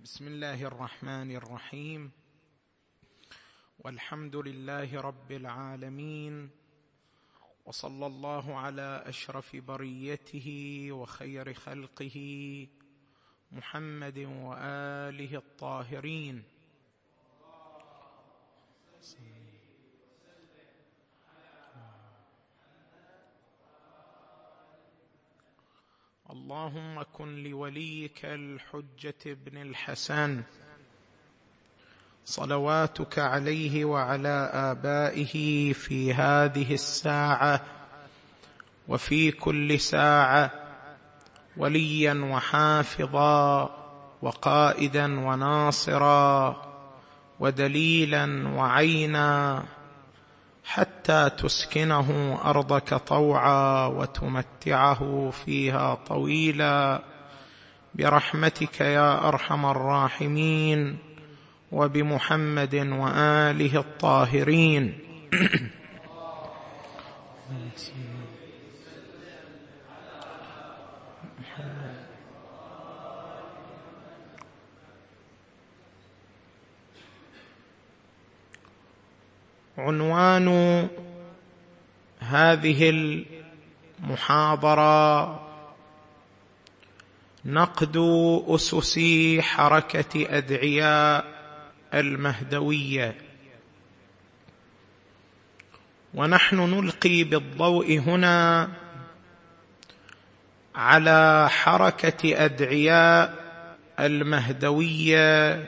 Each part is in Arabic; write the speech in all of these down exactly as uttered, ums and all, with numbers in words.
بسم الله الرحمن الرحيم، والحمد لله رب العالمين، وصلى الله على أشرف بريته وخير خلقه محمد وآله الطاهرين. اللهم كن لوليك الحجة بن الحسن صلواتك عليه وعلى آبائه في هذه الساعة وفي كل ساعة وليا وحافظا وقائدا وناصرا ودليلا وعينا، حتى تسكنه أرضك طوعا وتمتعه فيها طويلا، برحمتك يا أرحم الراحمين، وبمحمد وآله الطاهرين. عنوان هذه المحاضرة نقد أسس حركة أدعياء المهدوية، ونحن نلقي بالضوء هنا على حركة أدعياء المهدوية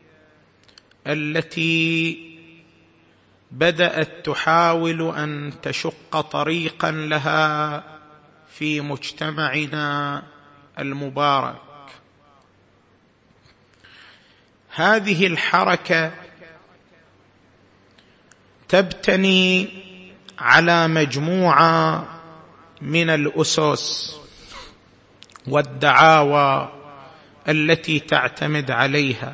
التي بدأت تحاول أن تشق طريقا لها في مجتمعنا المبارك. هذه الحركة تبتني على مجموعة من الأسس والدعاوى التي تعتمد عليها.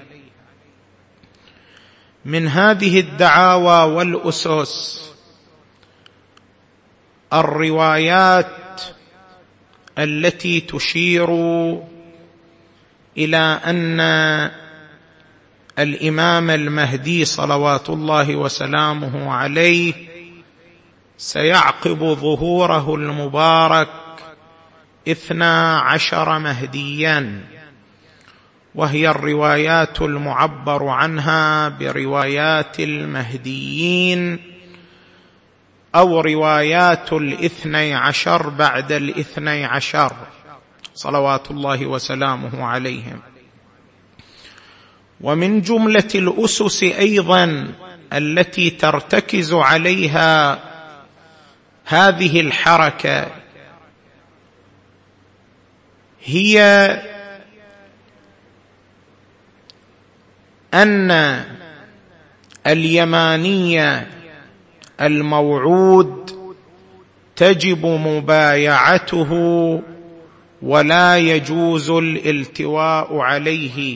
من هذه الدعاوى والأسس الروايات التي تشير إلى أن الإمام المهدي صلوات الله وسلامه عليه سيعقب ظهوره المبارك اثنا عشر مهديا، وهي الروايات المعبر عنها بروايات المهديين أو روايات الاثني عشر بعد الاثني عشر صلوات الله وسلامه عليهم. ومن جملة الأسس أيضا التي ترتكز عليها هذه الحركة هي أن اليماني الموعود تجب مبايعته ولا يجوز الالتواء عليه.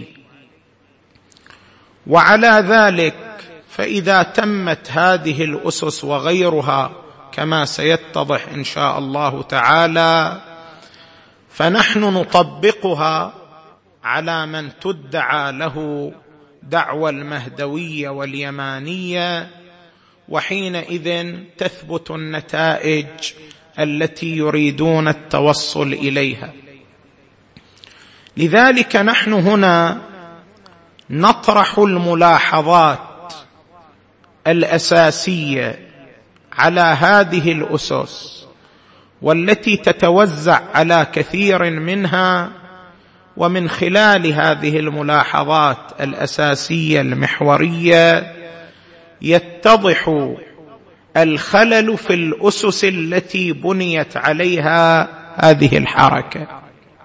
وعلى ذلك فإذا تمت هذه الأسس وغيرها كما سيتضح إن شاء الله تعالى، فنحن نطبقها على من تدعى له دعوى المهدوية واليمانية، وحينئذ تثبت النتائج التي يريدون التوصل إليها. لذلك نحن هنا نطرح الملاحظات الأساسية على هذه الأسس، والتي تتوزع على كثير منها، ومن خلال هذه الملاحظات الأساسية المحورية يتضح الخلل في الأسس التي بنيت عليها هذه الحركة.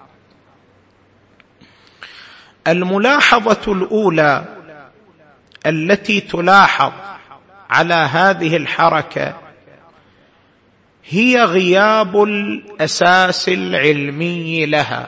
الملاحظة الأولى التي تلاحظ على هذه الحركة هي غياب الأساس العلمي لها.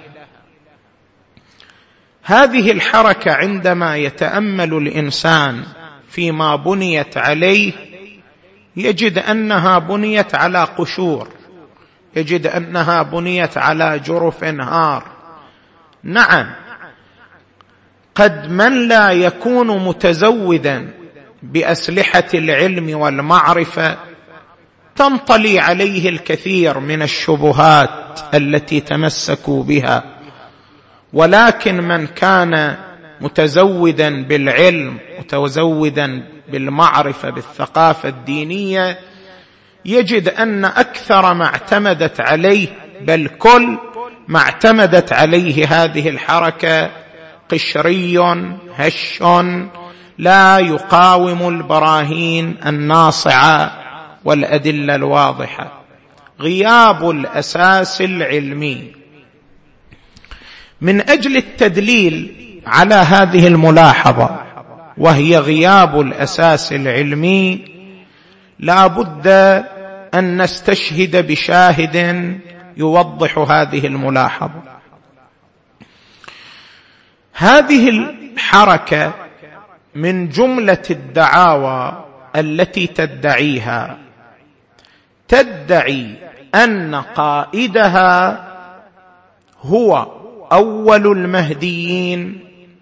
هذه الحركة عندما يتأمل الإنسان فيما بنيت عليه يجد أنها بنيت على قشور، يجد أنها بنيت على جرف انهار. نعم، قد من لا يكون متزودا بأسلحة العلم والمعرفة تنطلي عليه الكثير من الشبهات التي تمسكوا بها، ولكن من كان متزودا بالعلم متزودا بالمعرفة بالثقافة الدينية يجد أن أكثر ما اعتمدت عليه بل كل ما اعتمدت عليه هذه الحركة قشري هش لا يقاوم البراهين الناصعة والأدلة الواضحة. غياب الأساس العلمي. من أجل التدليل على هذه الملاحظة وهي غياب الأساس العلمي لا بد أن نستشهد بشاهد يوضح هذه الملاحظة. هذه الحركة من جملة الدعاوى التي تدعيها تدعي أن قائدها هو أول المهديين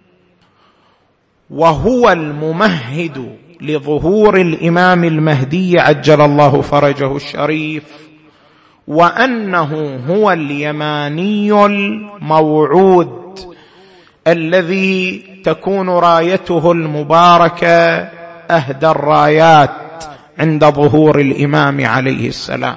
وهو الممهد لظهور الإمام المهدي عجل الله فرجه الشريف، وأنه هو اليماني الموعود الذي تكون رايته المباركة أهدى الرايات عند ظهور الإمام عليه السلام.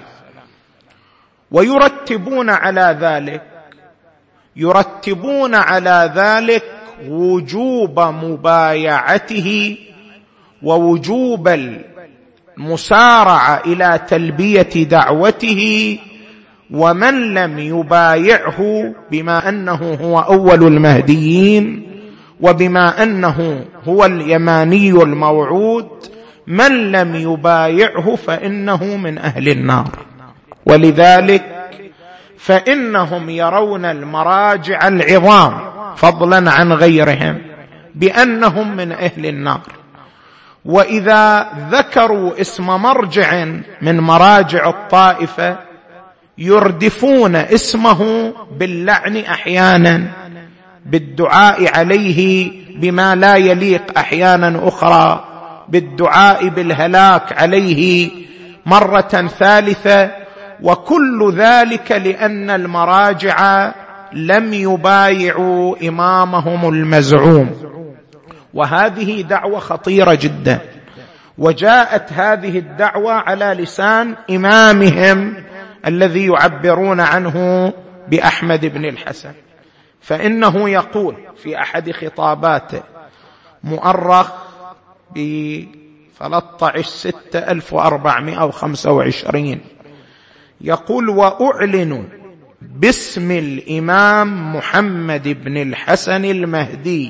ويرتبون على ذلك يرتبون على ذلك وجوب مبايعته ووجوب المسارعة إلى تلبية دعوته، ومن لم يبايعه بما أنه هو أول المهديين وبما أنه هو اليماني الموعود من لم يبايعه فإنه من أهل النار. ولذلك فإنهم يرون المراجع العظام فضلا عن غيرهم بأنهم من أهل النار، وإذا ذكروا اسم مرجع من مراجع الطائفة يردفون اسمه باللعن أحيانا، بالدعاء عليه بما لا يليق أحيانا أخرى، بالدعاء بالهلاك عليه مرة ثالثة، وكل ذلك لأن المراجع لم يبايعوا إمامهم المزعوم. وهذه دعوة خطيرة جدا، وجاءت هذه الدعوة على لسان إمامهم الذي يعبرون عنه بأحمد بن الحسن، فإنه يقول في أحد خطاباته مؤرخ ب ثلاثة عشر ستة ألف وأربعمائة وخمسة وعشرين يقول: وأعلن باسم الإمام محمد بن الحسن المهدي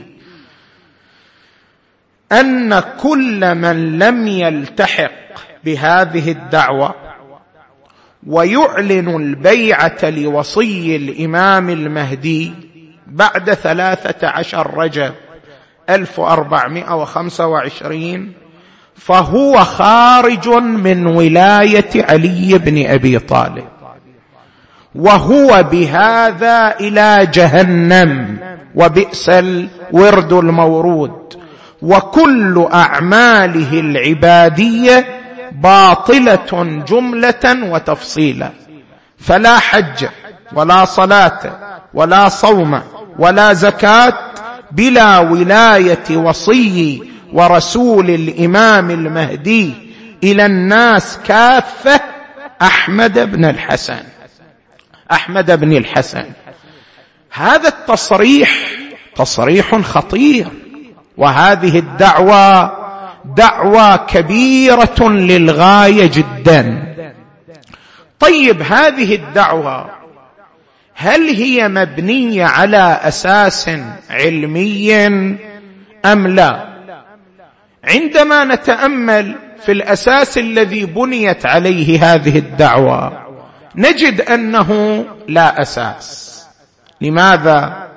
أن كل من لم يلتحق بهذه الدعوة ويعلن البيعة لوصي الإمام المهدي بعد ثلاثة عشر رجب ألف وأربعمائة وخمسة وعشرين فهو خارج من ولاية علي بن أبي طالب، وهو بهذا إلى جهنم وبئس الورد المورود، وكل أعماله العبادية باطلة جملة وتفصيلا، فلا حج ولا صلاة ولا صوم ولا زكاة بلا ولاية وصي ورسول الإمام المهدي إلى الناس كافة أحمد بن الحسن أحمد بن الحسن. هذا التصريح تصريح خطير، وهذه الدعوة دعوة كبيرة للغاية جدا. طيب، هذه الدعوة هل هي مبنية على أساس علمي أم لا؟ عندما نتأمل في الأساس الذي بنيت عليه هذه الدعوة نجد أنه لا أساس. لماذا؟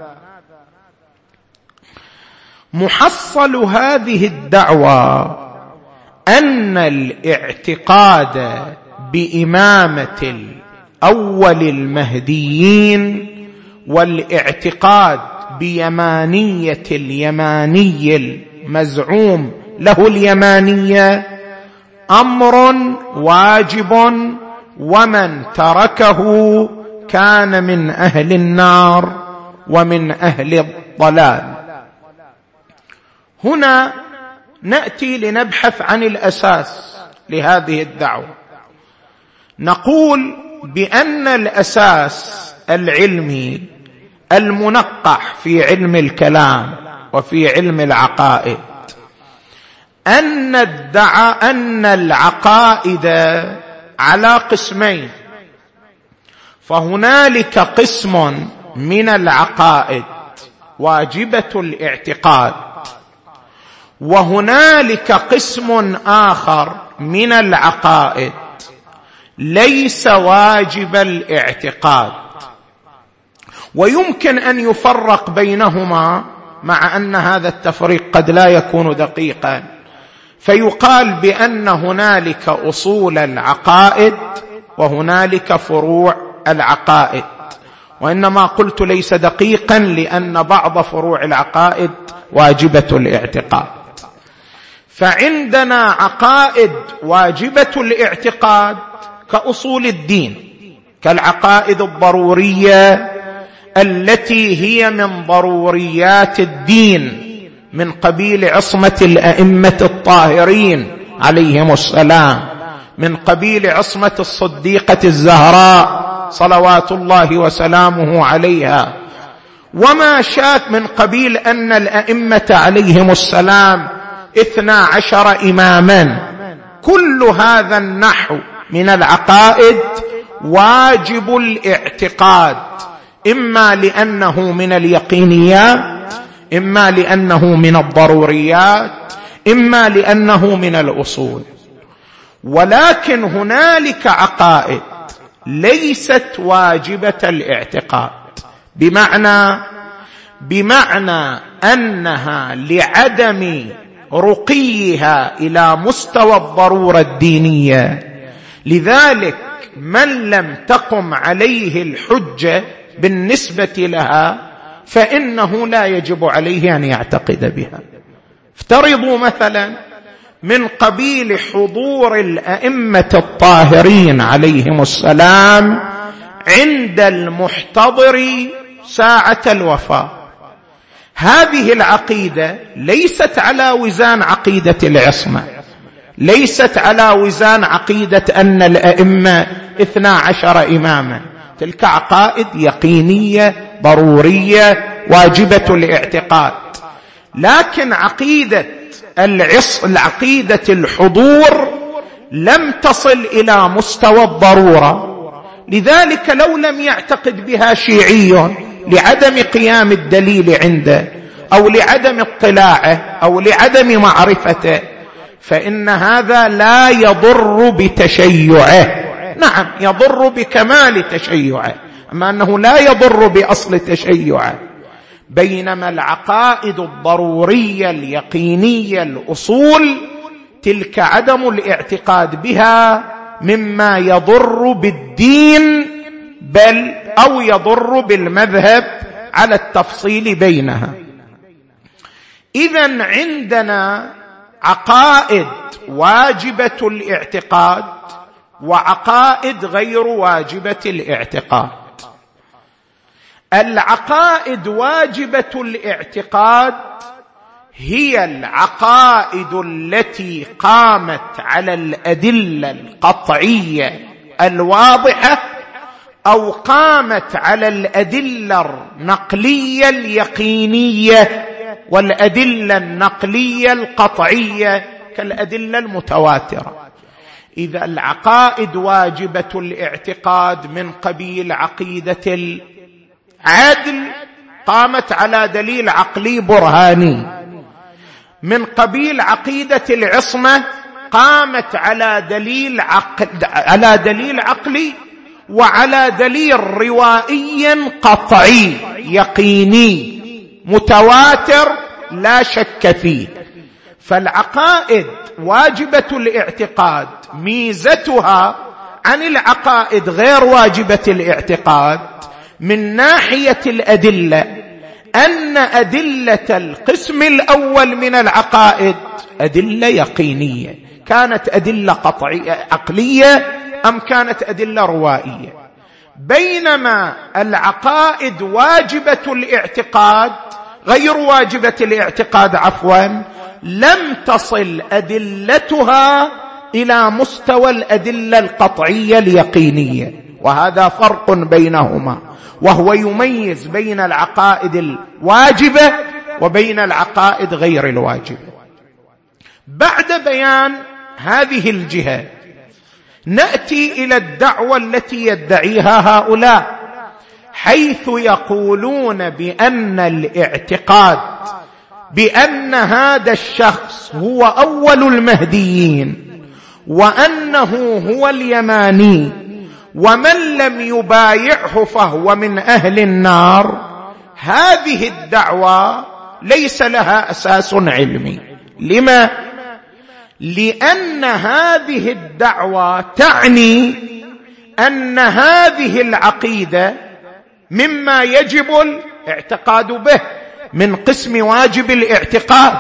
محصل هذه الدعوة أن الاعتقاد بإمامة أول المهديين والاعتقاد بيمانية اليماني المزعوم له اليمانية أمر واجب، ومن تركه كان من أهل النار ومن أهل الضلال. هنا نأتي لنبحث عن الأساس لهذه الدعوة. نقول بأن الأساس العلمي المنقح في علم الكلام وفي علم العقائد أن ادعى أن العقائد على قسمين، فهنالك قسم من العقائد واجبة الاعتقاد، وهنالك قسم آخر من العقائد ليس واجب الاعتقاد، ويمكن أن يفرق بينهما، مع أن هذا التفريق قد لا يكون دقيقا، فيقال بأن هنالك أصول العقائد وهنالك فروع العقائد. وإنما قلت ليس دقيقا لأن بعض فروع العقائد واجبة الاعتقاد. فعندنا عقائد واجبة الاعتقاد كأصول الدين، كالعقائد الضرورية التي هي من ضروريات الدين، من قبيل عصمة الأئمة الطاهرين عليهم السلام، من قبيل عصمة الصديقة الزهراء صلوات الله وسلامه عليها، وما شاك من قبيل أن الأئمة عليهم السلام اثنا عشر إماما. كل هذا النحو من العقائد واجب الاعتقاد، إما لأنه من اليقينيات، إما لأنه من الضروريات، إما لأنه من الأصول. ولكن هنالك عقائد ليست واجبة الاعتقاد، بمعنى بمعنى أنها لعدم رقيها إلى مستوى الضرورة الدينية، لذلك من لم تقم عليه الحجة بالنسبة لها فإنه لا يجب عليه أن يعتقد بها. افترضوا مثلا من قبيل حضور الأئمة الطاهرين عليهم السلام عند المحتضر ساعة الوفاة، هذه العقيدة ليست على وزان عقيدة العصمة، ليست على وزان عقيدة أن الأئمة اثنا عشر إماما. تلك عقائد يقينية ضرورية واجبة الاعتقاد. لكن عقيدة العص العقيدة الحضور لم تصل إلى مستوى الضرورة، لذلك لو لم يعتقد بها شيعي لعدم قيام الدليل عنده أو لعدم اطلاعه أو لعدم معرفته، فإن هذا لا يضر بتشيعه. نعم يضر بكمال تشيعه، أما أنه لا يضر بأصل تشيعه. بينما العقائد الضرورية اليقينية الأصول تلك عدم الاعتقاد بها مما يضر بالدين، بل أو يضر بالمذهب على التفصيل بينها. إذن عندنا عقائد واجبة الاعتقاد وعقائد غير واجبة الاعتقاد. العقائد واجبة الاعتقاد هي العقائد التي قامت على الأدلة القطعية الواضحة أو قامت على الأدلة النقلية اليقينية والأدلة النقلية القطعية كالأدلة المتواترة. إذا العقائد واجبة الاعتقاد من قبيل عقيدة العدل قامت على دليل عقلي برهاني، من قبيل عقيدة العصمة قامت على دليل عقل على دليل عقلي وعلى دليل روائي قطعي يقيني متواتر لا شك فيه. فالعقائد واجبة الاعتقاد ميزتها عن العقائد غير واجبة الاعتقاد من ناحية الأدلة أن أدلة القسم الأول من العقائد أدلة يقينية، كانت أدلة قطعية عقلية أم كانت أدلة روائية، بينما العقائد واجبة الاعتقاد غير واجبة الاعتقاد عفوا لم تصل أدلتها إلى مستوى الأدلة القطعية اليقينية، وهذا فرق بينهما، وهو يميز بين العقائد الواجبة وبين العقائد غير الواجبة. بعد بيان هذه الجهة نأتي إلى الدعوة التي يدعيها هؤلاء، حيث يقولون بأن الاعتقاد بأن هذا الشخص هو أول المهديين وأنه هو اليماني ومن لم يبايعه فهو من أهل النار، هذه الدعوة ليس لها أساس علمي. لما؟ لأن هذه الدعوة تعني أن هذه العقيدة مما يجب الاعتقاد به من قسم واجب الاعتقاد.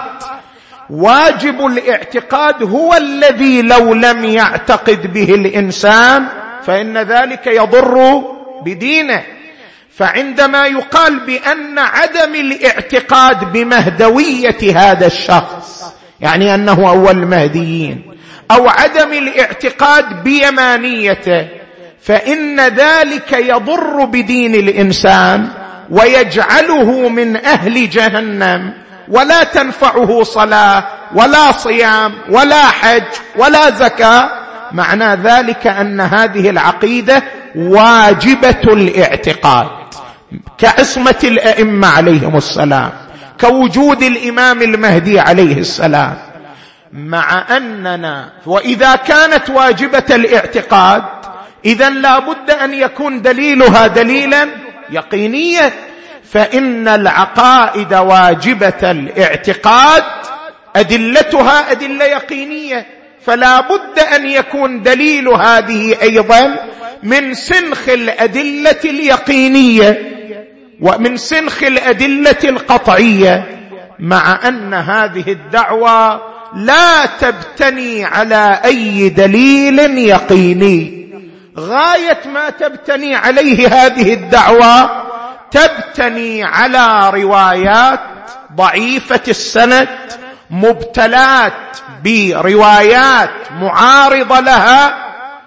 واجب الاعتقاد هو الذي لو لم يعتقد به الإنسان فإن ذلك يضر بدينه. فعندما يقال بأن عدم الاعتقاد بمهدوية هذا الشخص يعني أنه أول المهديين، أو عدم الاعتقاد بيمانيته، فإن ذلك يضر بدين الإنسان ويجعله من أهل جهنم، ولا تنفعه صلاة ولا صيام ولا حج ولا زكاة. معنى ذلك أن هذه العقيدة واجبة الاعتقاد، كعصمة الأئمة عليهم السلام، كوجود الإمام المهدي عليه السلام. مع أننا وإذا كانت واجبة الاعتقاد إذن لا بد أن يكون دليلها دليلا يقينيا، فإن العقائد واجبة الاعتقاد أدلتها أدلة يقينية، فلا بد أن يكون دليل هذه أيضا من سنخ الأدلة اليقينية ومن سنخ الأدلة القطعية. مع أن هذه الدعوة لا تبتني على أي دليل يقيني، غاية ما تبتني عليه هذه الدعوة تبتني على روايات ضعيفة السند مبتلات بروايات معارضة لها،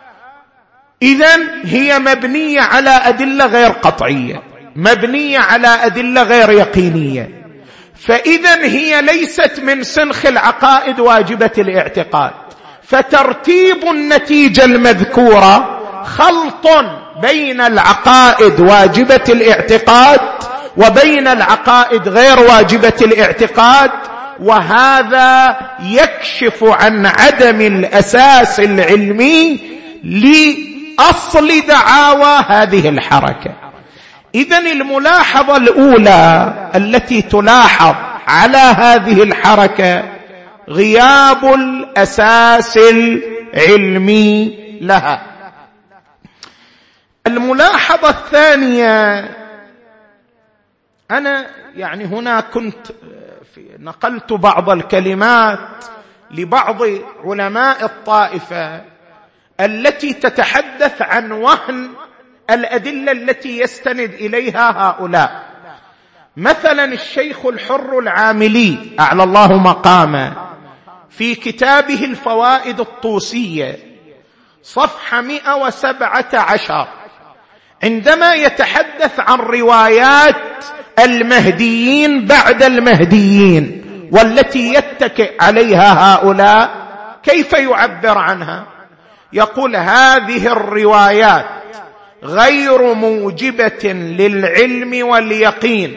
إذن هي مبنية على أدلة غير قطعية، مبنية على أدلة غير يقينية، فإذن هي ليست من سنخ العقائد واجبة الاعتقاد. فترتيب النتيجة المذكورة خلط بين العقائد واجبة الاعتقاد وبين العقائد غير واجبة الاعتقاد، وهذا يكشف عن عدم الأساس العلمي لأصل دعاوى هذه الحركة. إذن الملاحظة الأولى التي تلاحظ على هذه الحركة غياب الأساس العلمي لها. الملاحظة الثانية، أنا يعني هنا كنت نقلت بعض الكلمات لبعض علماء الطائفة التي تتحدث عن وهن الأدلة التي يستند إليها هؤلاء. مثلا الشيخ الحر العاملي أعلى الله مقامه في كتابه الفوائد الطوسية صفحة مئة وسبعة عشر عندما يتحدث عن روايات المهديين بعد المهديين والتي يتكئ عليها هؤلاء، كيف يعبر عنها؟ يقول هذه الروايات غير موجبة للعلم واليقين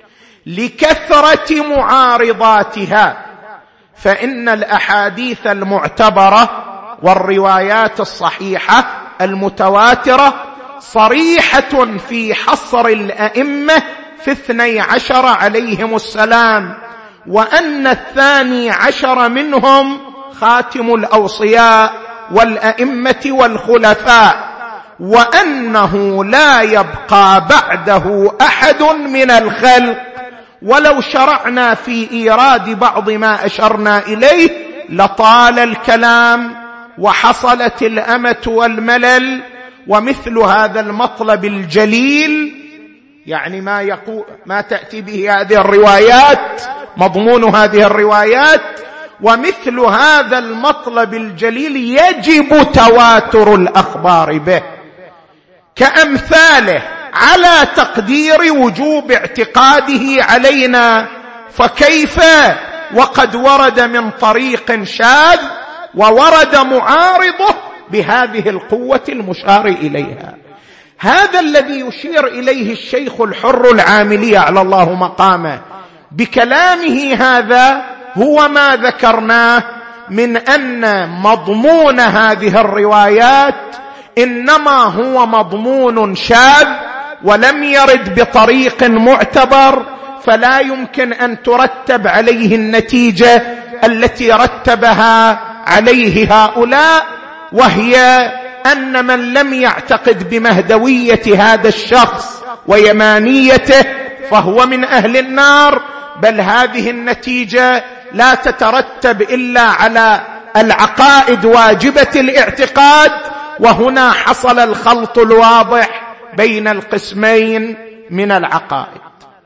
لكثرة معارضاتها، فإن الأحاديث المعتبرة والروايات الصحيحة المتواترة صريحة في حصر الأئمة في اثني عشر عليهم السلام، وأن الثاني عشر منهم خاتم الأوصياء والأئمة والخلفاء، وأنه لا يبقى بعده أحد من الخلق ولو شرعنا في إيراد بعض ما أشرنا إليه لطال الكلام وحصلت الأمة والملل. ومثل هذا المطلب الجليل يعني ما يقول ما تأتي به هذه الروايات، مضمون هذه الروايات، ومثل هذا المطلب الجليل يجب تواتر الأخبار به كأمثاله على تقدير وجوب اعتقاده علينا. فكيف وقد ورد من طريق شاذ وورد معارضه بهذه القوة المشار إليها؟ هذا الذي يشير إليه الشيخ الحر العاملي على الله مقامه بكلامه هذا هو ما ذكرناه من أن مضمون هذه الروايات إنما هو مضمون شاذ ولم يرد بطريق معتبر، فلا يمكن أن ترتب عليه النتيجة التي رتبها عليه هؤلاء، وهي أن من لم يعتقد بمهدوية هذا الشخص ويمانيته فهو من أهل النار. بل هذه النتيجة لا تترتب إلا على العقائد واجبة الاعتقاد، وهنا حصل الخلط الواضح بين القسمين من العقائد.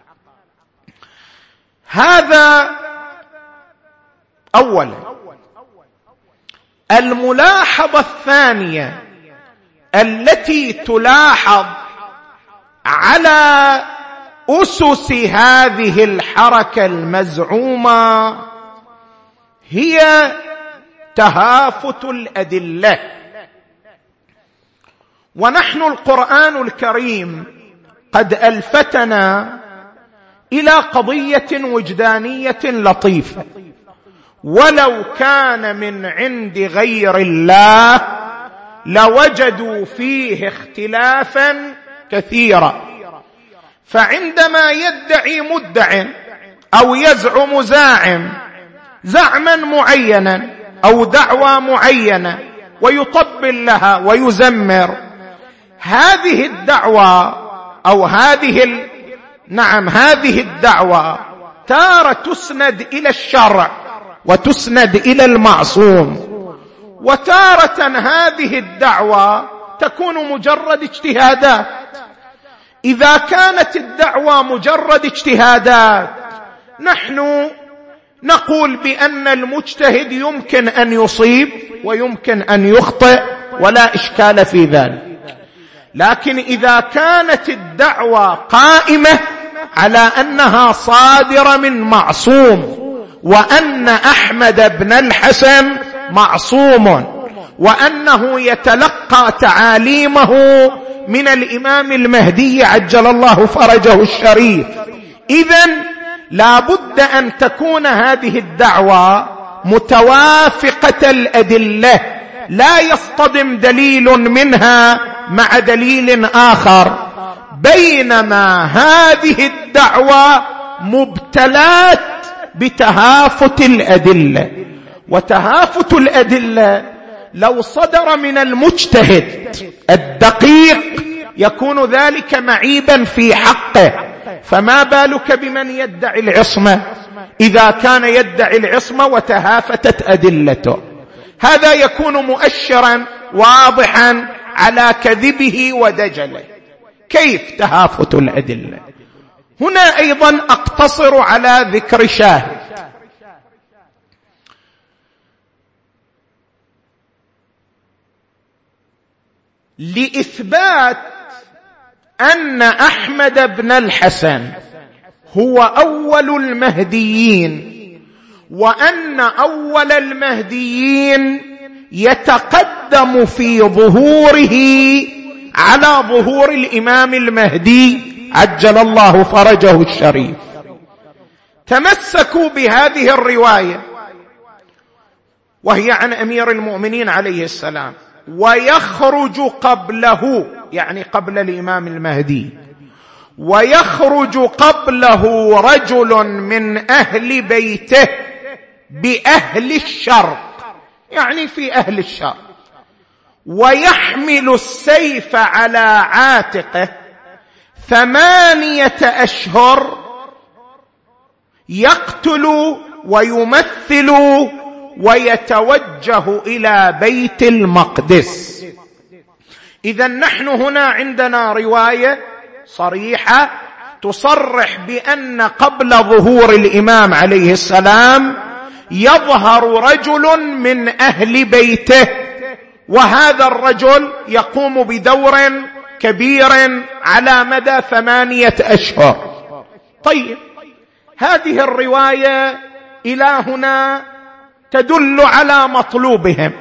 هذا أولا. الملاحظة الثانية التي تلاحظ على أسس هذه الحركة المزعومة هي تهافت الأدلة. ونحن القرآن الكريم قد ألفتنا إلى قضية وجدانية لطيفة: ولو كان من عند غير الله لوجدوا فيه اختلافا كثيرا. فعندما يدعي مدع أو يزعم زاعم زعما معينا أو دعوى معينة ويطبل لها ويزمر، هذه الدعوى أو هذه ال... نعم هذه الدعوى تارة تسند إلى الشرع وتسند إلى المعصوم، وتارة هذه الدعوى تكون مجرد اجتهادات. إذا كانت الدعوى مجرد اجتهادات نحن نقول بأن المجتهد يمكن أن يصيب ويمكن أن يخطئ ولا إشكال في ذلك. لكن إذا كانت الدعوى قائمة على أنها صادرة من معصوم، وأن أحمد بن الحسن معصوم، وأنه يتلقى تعاليمه من الإمام المهدي عجل الله فرجه الشريف، إذن لا بد أن تكون هذه الدعوة متوافقة الأدلة، لا يصطدم دليل منها مع دليل آخر، بينما هذه الدعوة مبتلات بتهافت الأدلة. وتهافت الأدلة لو صدر من المجتهد الدقيق يكون ذلك معيبا في حقه، فما بالك بمن يدعي العصمة إذا كان يدعي العصمة وتهافتت أدلته؟ هذا يكون مؤشرا واضحا على كذبه ودجله. كيف تهافت الأدلة؟ هنا أيضا أقتصر على ذكر شاهد. لإثبات أن أحمد بن الحسن هو أول المهديين، وأن أول المهديين يتقدم في ظهوره على ظهور الإمام المهدي عجل الله فرجه الشريف، تمسكوا بهذه الرواية وهي عن أمير المؤمنين عليه السلام: ويخرج قبله، يعني قبل الإمام المهدي، ويخرج قبله رجل من أهل بيته بأهل الشرق، يعني في أهل الشرق، ويحمل السيف على عاتقه ثمانية أشهر يقتل ويمثل ويتوجه إلى بيت المقدس. إذن نحن هنا عندنا رواية صريحة تصرح بأن قبل ظهور الإمام عليه السلام يظهر رجل من أهل بيته، وهذا الرجل يقوم بدور كبير على مدى ثمانية أشهر. طيب، هذه الرواية إلى هنا تدل على مطلوبهم.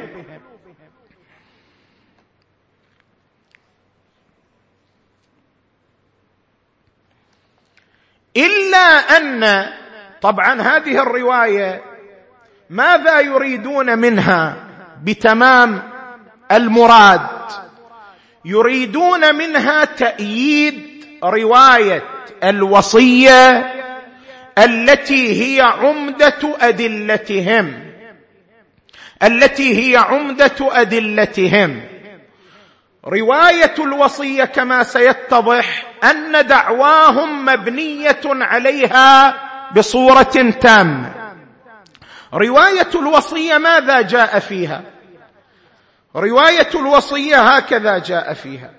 إلا أن طبعا هذه الرواية ماذا يريدون منها بتمام المراد؟ يريدون منها تأييد رواية الوصية التي هي عمدة أدلتهم التي هي عمدة أدلتهم رواية الوصية كما سيتضح أن دعواهم مبنية عليها بصورة تامة. رواية الوصية ماذا جاء فيها؟ رواية الوصية هكذا جاء فيها: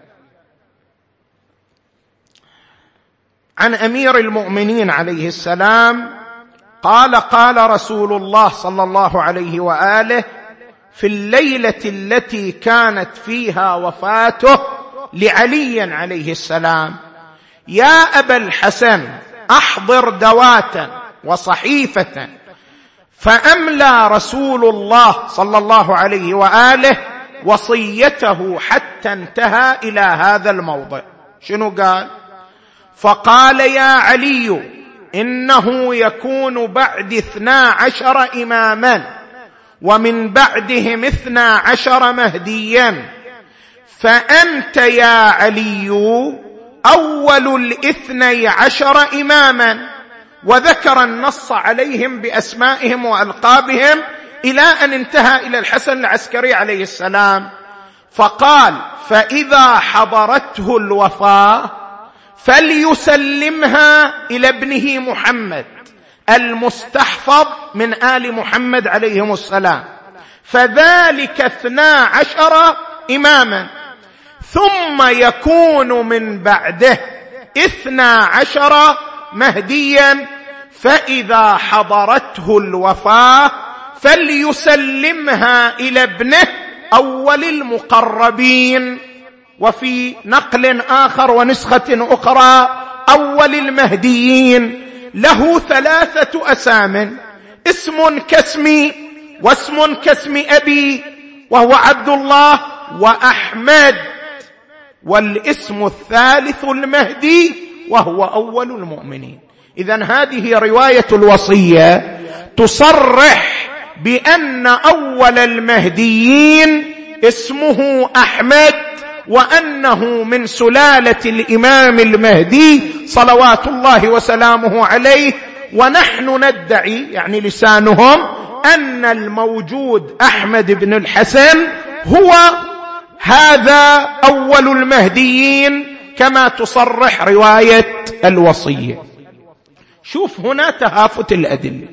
عن أمير المؤمنين عليه السلام قال: قال رسول الله صلى الله عليه وآله في الليلة التي كانت فيها وفاته لعلي عليه السلام: يا أبا الحسن أحضر دواة وصحيفة. فأملى رسول الله صلى الله عليه وآله وصيته حتى انتهى إلى هذا الموضع. شنو قال؟ فقال: يا علي إنه يكون بعد اثنا عشر إماما ومن بعدهم اثنا عشر مهديا، فأنت يا علي أول الاثني عشر إماما، وذكر النص عليهم بأسمائهم وألقابهم إلى أن انتهى إلى الحسن العسكري عليه السلام. فقال: فإذا حضرته الوفاة فليسلمها إلى ابنه محمد المستحفظ من آل محمد عليهم السلام، فذلك اثنا عشر إماما، ثم يكون من بعده اثنا عشر مهديا، فإذا حضرته الوفاة فليسلمها إلى ابنه أول المقربين. وفي نقل آخر ونسخة أخرى: أول المهديين. له ثلاثة أسام: اسم كاسمي، واسم كاسم أبي وهو عبد الله، وأحمد، والاسم الثالث المهدي وهو أول المؤمنين. إذن هذه رواية الوصية تصرح بأن أول المهديين اسمه أحمد، وأنه من سلالة الإمام المهدي صلوات الله وسلامه عليه. ونحن ندعي، يعني لسانهم، أن الموجود أحمد بن الحسن هو هذا أول المهديين كما تصرح رواية الوصية. شوف هنا تهافت الأدلة.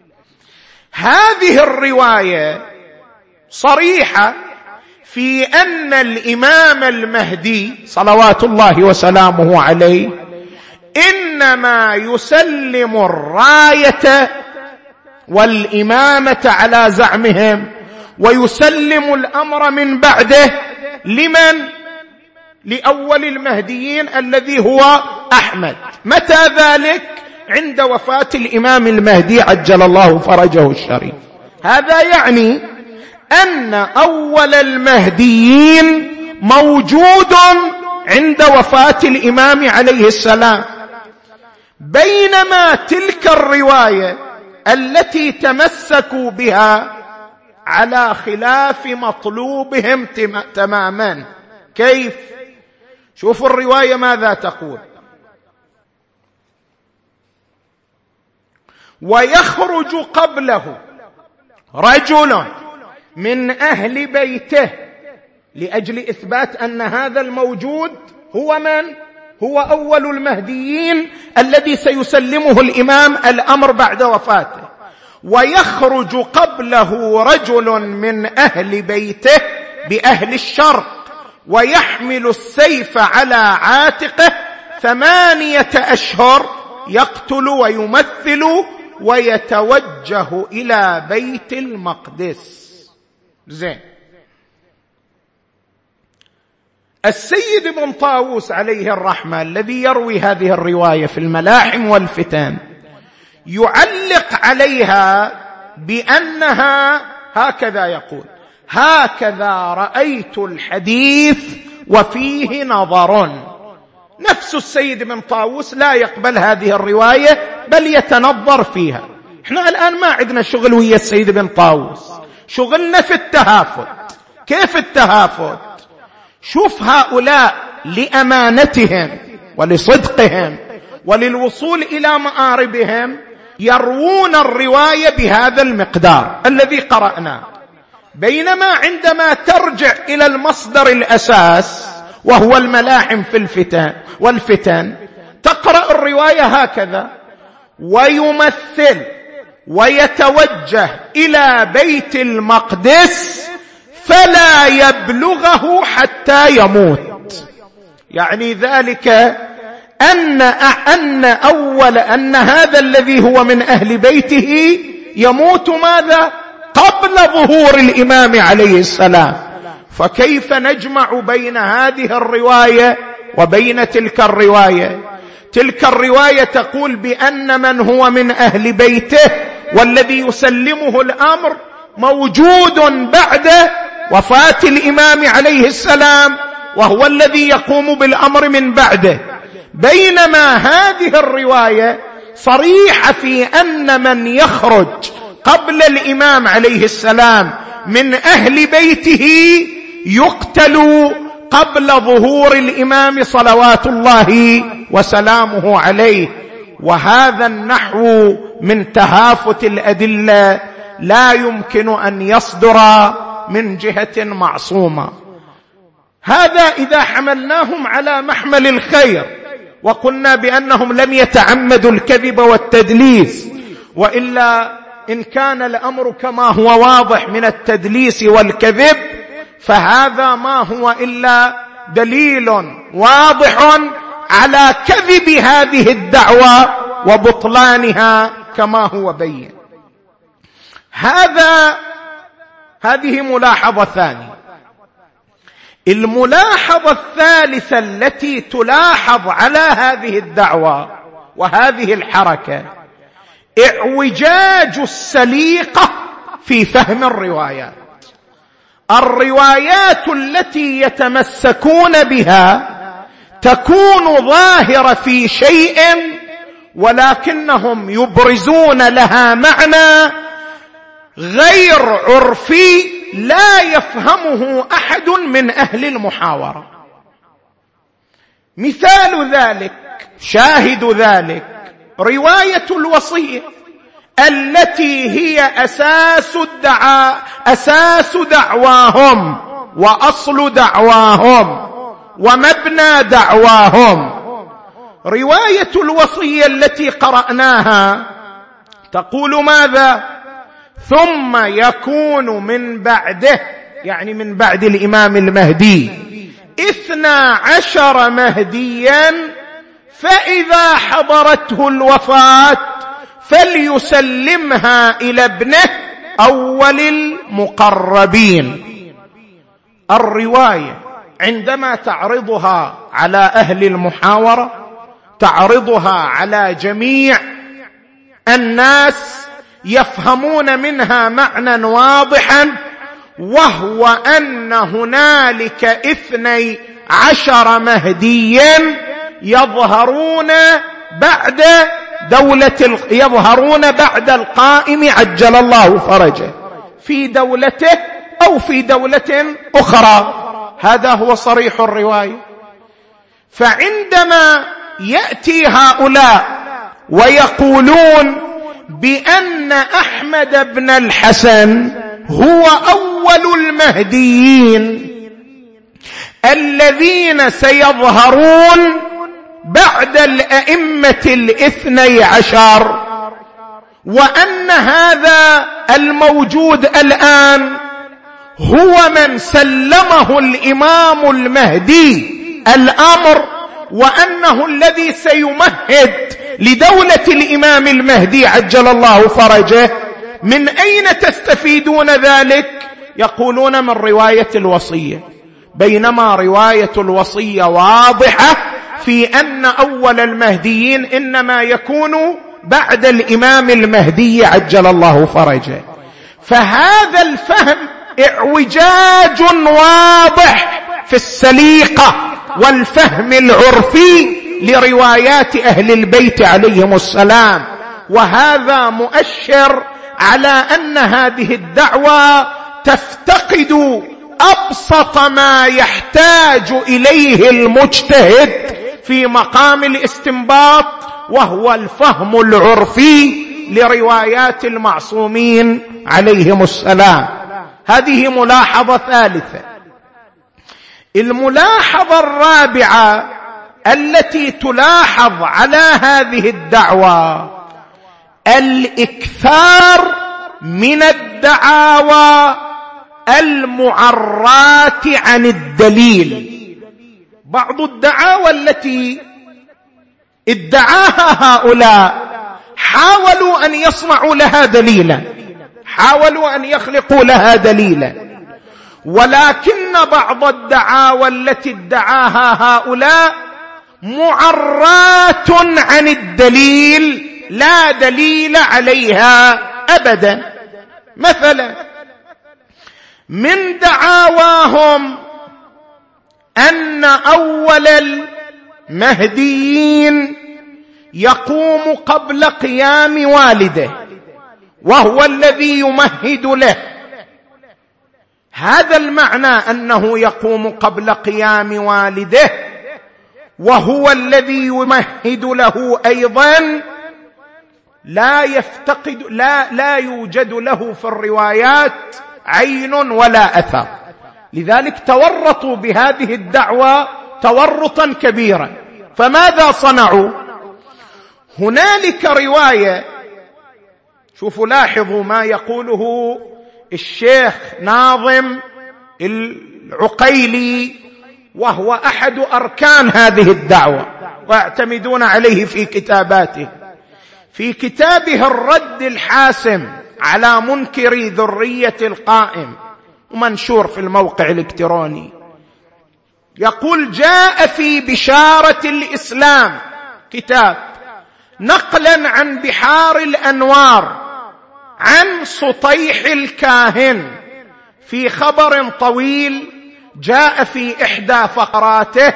هذه الرواية صريحة في أن الإمام المهدي صلوات الله وسلامه عليه إنما يسلم الراية والإمامة على زعمهم، ويسلم الأمر من بعده لمن؟ لأول المهديين الذي هو أحمد. متى ذلك؟ عند وفاة الإمام المهدي عجل الله فرجه الشريف. هذا يعني أن أول المهديين موجود عند وفاة الإمام عليه السلام، بينما تلك الرواية التي تمسكوا بها على خلاف مطلوبهم تماما. كيف؟ شوفوا الرواية ماذا تقول: ويخرج قبله رجل من أهل بيته، لأجل إثبات أن هذا الموجود هو من؟ هو أول المهديين الذي سيسلمه الإمام الأمر بعد وفاته، ويخرج قبله رجل من أهل بيته بأهل الشرق ويحمل السيف على عاتقه ثمانية أشهر يقتل ويمثل ويتوجه إلى بيت المقدس. زين. السيد ابن طاووس عليه الرحمة الذي يروي هذه الرواية في الملاحم والفتن يعلق عليها بأنها هكذا يقول: هكذا رأيت الحديث وفيه نظر. نفس السيد ابن طاووس لا يقبل هذه الرواية بل يتنظر فيها. احنا الآن ما عندنا شغل ويا السيد ابن طاووس، شغلنا في التهافت. كيف التهافت؟ شوف هؤلاء لأمانتهم ولصدقهم وللوصول إلى مآربهم يروون الرواية بهذا المقدار الذي قرأناه، بينما عندما ترجع إلى المصدر الأساس وهو الملاحم في الفتن والفتن تقرأ الرواية هكذا: ويمثل ويتوجه إلى بيت المقدس فلا يبلغه حتى يموت. يعني ذلك أن أن أول أن هذا الذي هو من أهل بيته يموت ماذا؟ قبل ظهور الإمام عليه السلام. فكيف نجمع بين هذه الرواية وبين تلك الرواية؟ تلك الرواية تقول بأن من هو من أهل بيته والذي يسلمه الأمر موجود بعد وفاة الإمام عليه السلام وهو الذي يقوم بالأمر من بعده، بينما هذه الرواية صريحة في أن من يخرج قبل الإمام عليه السلام من أهل بيته يقتل قبل ظهور الإمام صلوات الله وسلامه عليه. وهذا النحو من تهافت الأدلة لا يمكن أن يصدر من جهة معصومة. هذا إذا حملناهم على محمل الخير وقلنا بأنهم لم يتعمدوا الكذب والتدليس، وإلا إن كان الأمر كما هو واضح من التدليس والكذب فهذا ما هو إلا دليل واضح على كذب هذه الدعوة وبطلانها كما هو بين. هذا هذه ملاحظة ثانية. الملاحظة الثالثة التي تلاحظ على هذه الدعوة وهذه الحركة اعوجاج السليقة في فهم الروايات. الروايات التي يتمسكون بها تكون ظاهرة في شيء ولكنهم يبرزون لها معنى غير عرفي لا يفهمه أحد من أهل المحاورة. مثال ذلك، شاهد ذلك، رواية الوصية التي هي أساس الدعاء أساس دعواهم وأصل دعواهم ومبنى دعواهم. رواية الوصية التي قرأناها تقول ماذا؟ ثم يكون من بعده، يعني من بعد الإمام المهدي، اثنا عشر مهديا، فإذا حضرته الوفاة فليسلمها إلى ابنه أول المقربين. الرواية عندما تعرضها على أهل المحاورة تعرضها على جميع الناس يفهمون منها معنى واضحا، وهو أن هنالك اثني عشر مهديا يظهرون بعد دولة يظهرون بعد القائم عجل الله فرجه في دولته أو في دولة أخرى. هذا هو صريح الرواية. فعندما يأتي هؤلاء ويقولون بأن أحمد بن الحسن هو أول المهديين الذين سيظهرون بعد الأئمة الاثني عشر، وأن هذا الموجود الآن هو من سلمه الإمام المهدي الأمر، وأنه الذي سيمهد لدولة الإمام المهدي عجل الله فرجه. من أين تستفيدون ذلك؟ يقولون من رواية الوصية، بينما رواية الوصية واضحة في أن أول المهديين إنما يكون بعد الإمام المهدي عجل الله فرجه. فهذا الفهم اعوجاج واضح في السليقة والفهم العرفي لروايات أهل البيت عليهم السلام، وهذا مؤشر على أن هذه الدعوة تفتقد أبسط ما يحتاج إليه المجتهد في مقام الاستنباط، وهو الفهم العرفي لروايات المعصومين عليهم السلام. هذه ملاحظة ثالثة. الملاحظة الرابعة التي تلاحظ على هذه الدعوة الإكثار من الدعاوى المعرات عن الدليل. بعض الدعاوى التي ادعاها هؤلاء حاولوا أن يصنعوا لها دليلا، حاولوا أن يخلقوا لها دليلا، ولكن بعض الدعاوى التي ادعاها هؤلاء معرات عن الدليل، لا دليل عليها أبدا. مثلا من دعاواهم أن أول المهديين يقوم قبل قيام والده، وهو الذي يمهد له. هذا المعنى أنه يقوم قبل قيام والده وهو الذي يمهد له أيضا لا يفتقد لا لا يوجد له في الروايات عين ولا أثر. لذلك تورطوا بهذه الدعوة تورطا كبيرا. فماذا صنعوا؟ هنالك رواية، شوفوا لاحظوا ما يقوله الشيخ ناظم العقيلي، وهو أحد أركان هذه الدعوة ويعتمدون عليه في كتاباته. في كتابه الرد الحاسم على منكري ذرية القائم، ومنشور في الموقع الإلكتروني، يقول: جاء في بشارة الإسلام كتاب نقلا عن بحار الأنوار عن سطيح الكاهن في خبر طويل جاء في إحدى فقراته: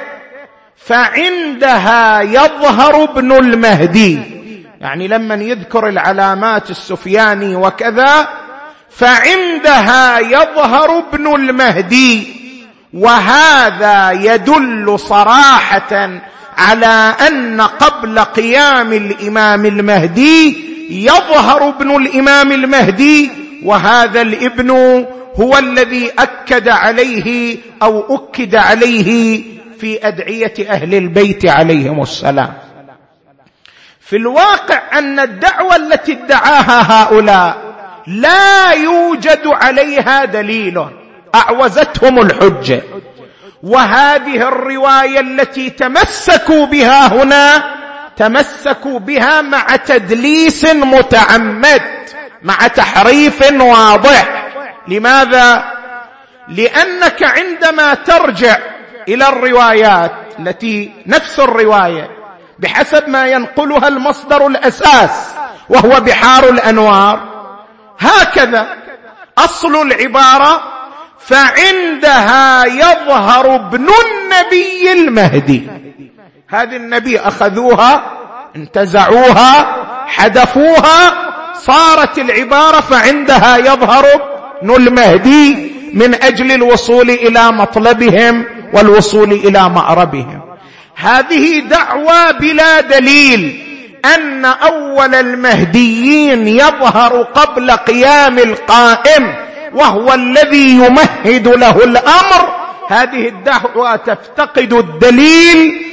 فعندها يظهر ابن المهدي. يعني لما يذكر العلامات السفياني وكذا، فعندها يظهر ابن المهدي. وهذا يدل صراحة على أن قبل قيام الإمام المهدي يظهر ابن الإمام المهدي، وهذا الابن هو الذي أكد عليه أو أكد عليه في أدعية أهل البيت عليهم السلام. في الواقع أن الدعوة التي ادعاها هؤلاء لا يوجد عليها دليل، أعوزتهم الحجة. وهذه الرواية التي تمسكوا بها هنا تمسكوا بها مع تدليس متعمد، مع تحريف واضح. لماذا؟ لأنك عندما ترجع إلى الروايات التي نفس الرواية بحسب ما ينقلها المصدر الأساس وهو بحار الأنوار، هكذا أصل العبارة: فعندها يظهر ابن النبي المهدي. هذه النبي أخذوها، انتزعوها، حذفوها، صارت العبارة فعندها يظهر ابن المهدي من أجل الوصول إلى مطلبهم والوصول إلى مأربهم. هذه دعوة بلا دليل أن أول المهديين يظهر قبل قيام القائم وهو الذي يمهد له الأمر. هذه الدعوة تفتقد الدليل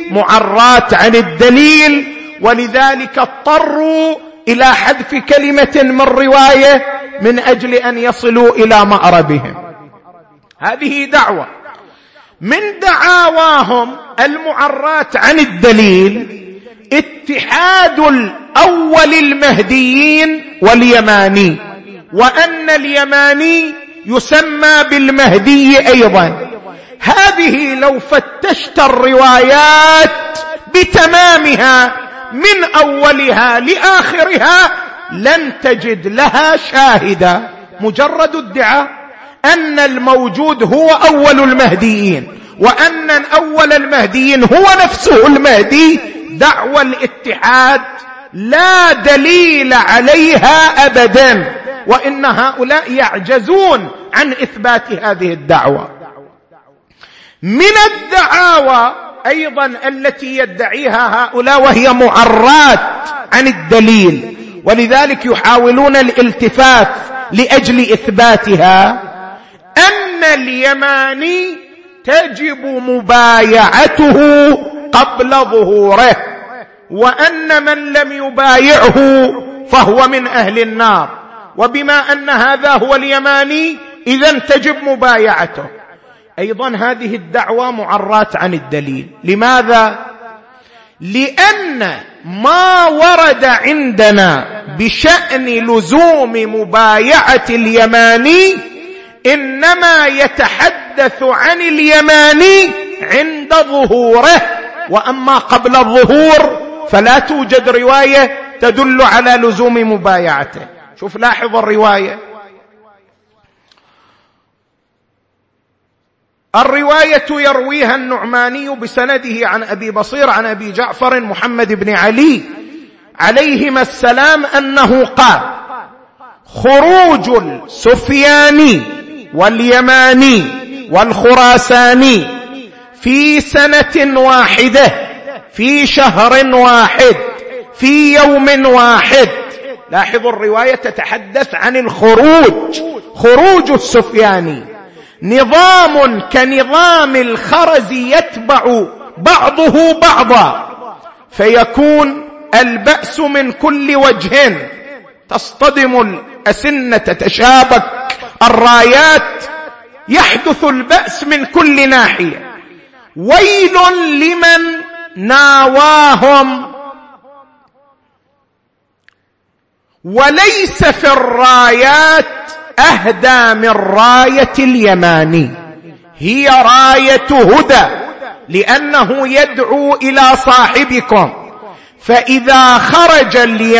معرات عن الدليل، ولذلك اضطروا إلى حذف كلمة من رواية من أجل أن يصلوا إلى مأربهم. هذه دعوة من دعاواهم المعرات عن الدليل اتحاد الأول المهديين واليماني، وأن اليماني يسمى بالمهدي أيضا. هذه لو فتشت الروايات بتمامها من أولها لآخرها لن تجد لها شاهدا، مجرد ادعاء أن الموجود هو أول المهديين، وأن أول المهديين هو نفسه المهدي. دعوى الاتحاد لا دليل عليها أبدا، وإن هؤلاء يعجزون عن إثبات هذه الدعوة. من الدعاوى أيضا التي يدعيها هؤلاء وهي معرات عن الدليل، ولذلك يحاولون الالتفات لأجل إثباتها، أن اليماني تجب مبايعته قبل ظهوره، وأن من لم يبايعه فهو من أهل النار، وبما أن هذا هو اليماني إذن تجب مبايعته. أيضا هذه الدعوة معرات عن الدليل. لماذا؟ لأن ما ورد عندنا بشأن لزوم مبايعة اليماني إنما يتحدث عن اليماني عند ظهوره، وأما قبل الظهور فلا توجد رواية تدل على لزوم مبايعته. شوف لاحظ الرواية، الرواية يرويها النعماني بسنده عن أبي بصير عن أبي جعفر محمد بن علي عليهما السلام أنه قال: خروج السفياني واليماني والخراساني في سنة واحدة في شهر واحد في يوم واحد. لاحظوا الرواية تتحدث عن الخروج، خروج السفياني نظام كنظام الخرز يتبع بعضه بعضا، فيكون البأس من كل وجه، تصطدم الأسنة، تتشابك الرايات، يحدث البأس من كل ناحية. ويل لمن ناواهم وليس في الرايات أهدى من راية اليماني، هي راية هدى، لأنه يدعو إلى صاحبكم، فإذا خرج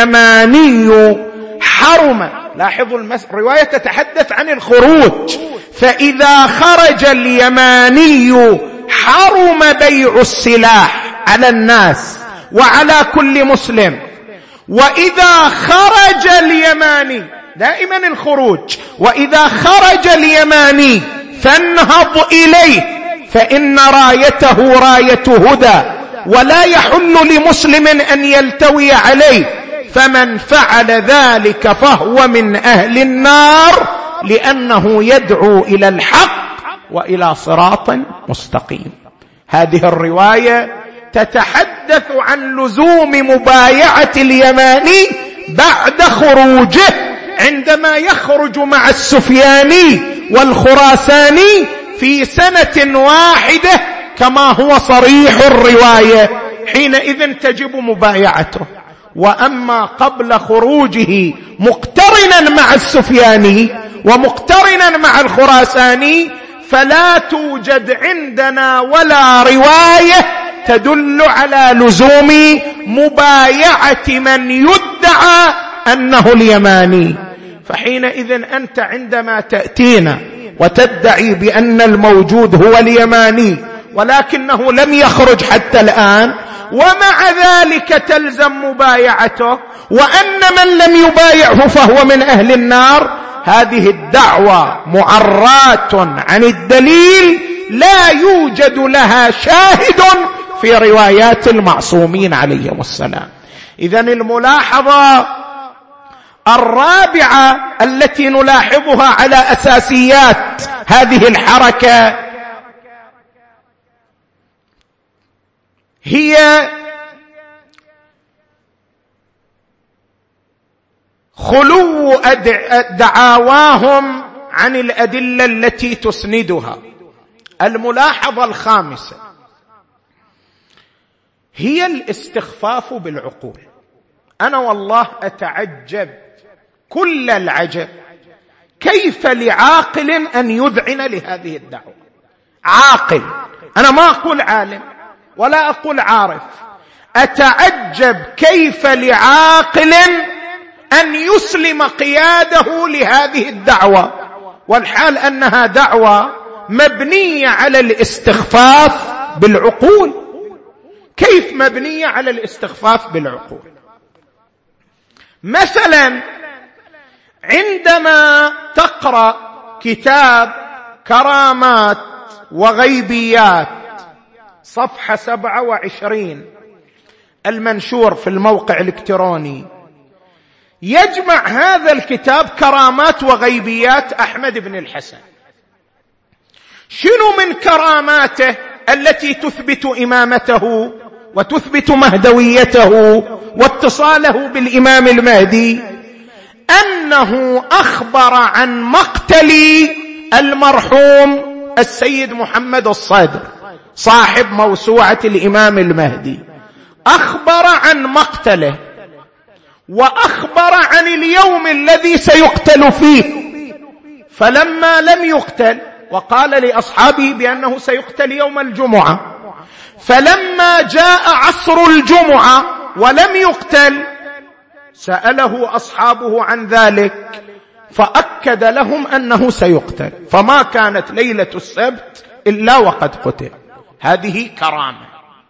اليماني حرم. لاحظوا الرواية تتحدث عن الخروج، فإذا خرج اليماني حرم بيع السلاح على الناس وعلى كل مسلم. وإذا خرج اليماني، دائما الخروج، وإذا خرج اليماني فانهض إليه، فإن رايته راية هدى، ولا يحل لمسلم أن يلتوي عليه، فمن فعل ذلك فهو من أهل النار، لأنه يدعو إلى الحق وإلى صراط مستقيم. هذه الرواية تتحدث عن لزوم مبايعة اليماني بعد خروجه، عندما يخرج مع السفياني والخراساني في سنة واحدة كما هو صريح الرواية، حينئذ تجب مبايعته. وأما قبل خروجه مقترنا مع السفياني ومقترنا مع الخراساني فلا توجد عندنا ولا رواية تدل على لزوم مبايعة من يدعى أنه اليماني. فحينئذ أنت عندما تأتينا وتدعي بأن الموجود هو اليماني ولكنه لم يخرج حتى الآن، ومع ذلك تلزم مبايعته، وأن من لم يبايعه فهو من أهل النار، هذه الدعوة معرات عن الدليل لا يوجد لها شاهد في روايات المعصومين عليهم السلام. إذن الملاحظة الرابعة التي نلاحظها على أساسيات هذه الحركة هي خلو دعاواهم عن الأدلة التي تسندها. الملاحظة الخامسة هي الاستخفاف بالعقول. أنا والله أتعجب كل العجب كيف لعاقل أن يذعن لهذه الدعوة. عاقل، أنا ما أقول عالم ولا أقول عارف، أتعجب كيف لعاقل أن يسلم قياده لهذه الدعوة، والحال أنها دعوة مبنية على الاستخفاف بالعقول. كيف مبنية على الاستخفاف بالعقول؟ مثلا عندما تقرأ كتاب كرامات وغيبيات صفحة سبعة وعشرين المنشور في الموقع الإلكتروني، يجمع هذا الكتاب كرامات وغيبيات أحمد بن الحسن. شنو من كراماته التي تثبت إمامته وتثبت مهدويته واتصاله بالإمام المهدي؟ أنه أخبر عن مقتل المرحوم السيد محمد الصادق صاحب موسوعة الإمام المهدي، أخبر عن مقتله، وأخبر عن اليوم الذي سيقتل فيه، فلما لم يقتل وقال لأصحابه بأنه سيقتل يوم الجمعة، فلما جاء عصر الجمعة ولم يقتل سأله أصحابه عن ذلك فأكد لهم أنه سيقتل، فما كانت ليلة السبت إلا وقد قتل. هذه كرامة.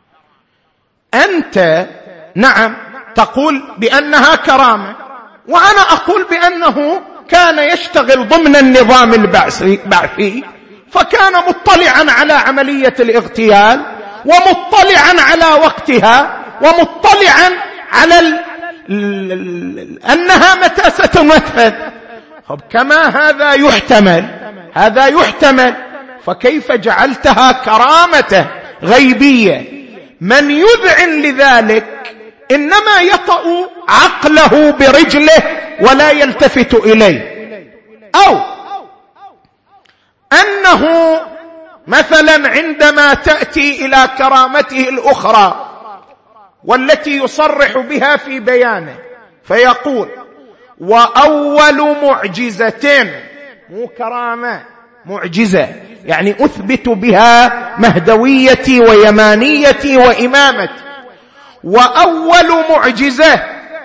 أنت نعم تقول بأنها كرامة، وأنا أقول بأنه كان يشتغل ضمن النظام البعثي، فكان مطلعا على عملية الاغتيال ومطلعا على وقتها ومطلعا على ال... ال... أنها متى ستنفذ. كما هذا يحتمل هذا يحتمل فكيف جعلتها كرامة غيبية؟ من يذعن لذلك إنما يطأ عقله برجله ولا يلتفت إليه. أو أنه مثلا عندما تأتي إلى كرامته الأخرى والتي يصرح بها في بيانه فيقول: وأول معجزة، مو كرامة، معجزة يعني أثبت بها مهدويتي ويمانيتي وإمامتي، وأول معجزة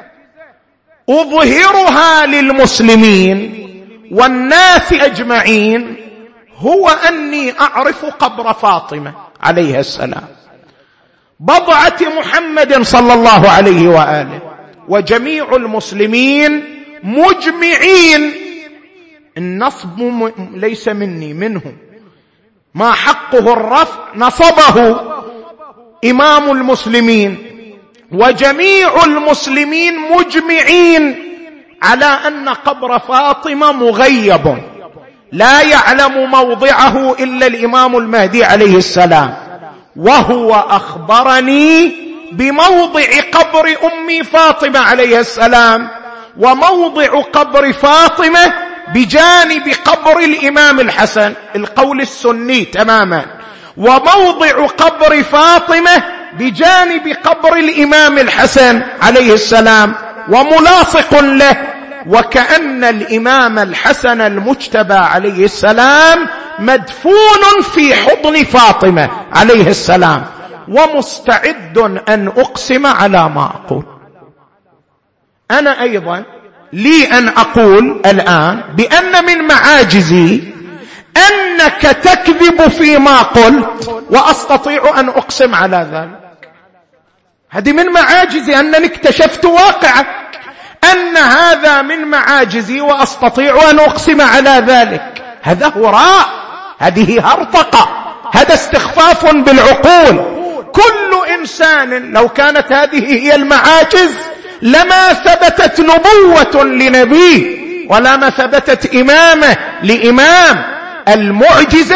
أظهرها للمسلمين والناس أجمعين هو أني أعرف قبر فاطمة عليها السلام، بضعة محمد صلى الله عليه وآله، وجميع المسلمين مجمعين. النصب ليس مني، منهم، ما حقه الرفع نصبه إمام المسلمين، وجميع المسلمين مجمعين على أن قبر فاطمة مغيب لا يعلم موضعه إلا الإمام المهدي عليه السلام، وهو أخبرني بموضع قبر أمي فاطمة عليه السلام، وموضع قبر فاطمة بجانب قبر الإمام الحسن، القول السني تماما، وموضع قبر فاطمة بجانب قبر الإمام الحسن عليه السلام وملاصق له، وكأن الإمام الحسن المجتبى عليه السلام مدفون في حضن فاطمة عليه السلام، ومستعد أن أقسم على ما أقول. أنا أيضا لي أن أقول الآن بأن من معاجزي أنك تكذب فيما قلت وأستطيع أن أقسم على ذلك. هذه من معاجزي أنني اكتشفت واقعك، أن هذا من معاجزي وأستطيع أن أقسم على ذلك. هذا هراء، هذه هرطقة، هذا استخفاف بالعقول. كل إنسان لو كانت هذه هي المعاجز لما ثبتت نبوة لنبي، ولا ما ثبتت إمامة لإمام. المعجزة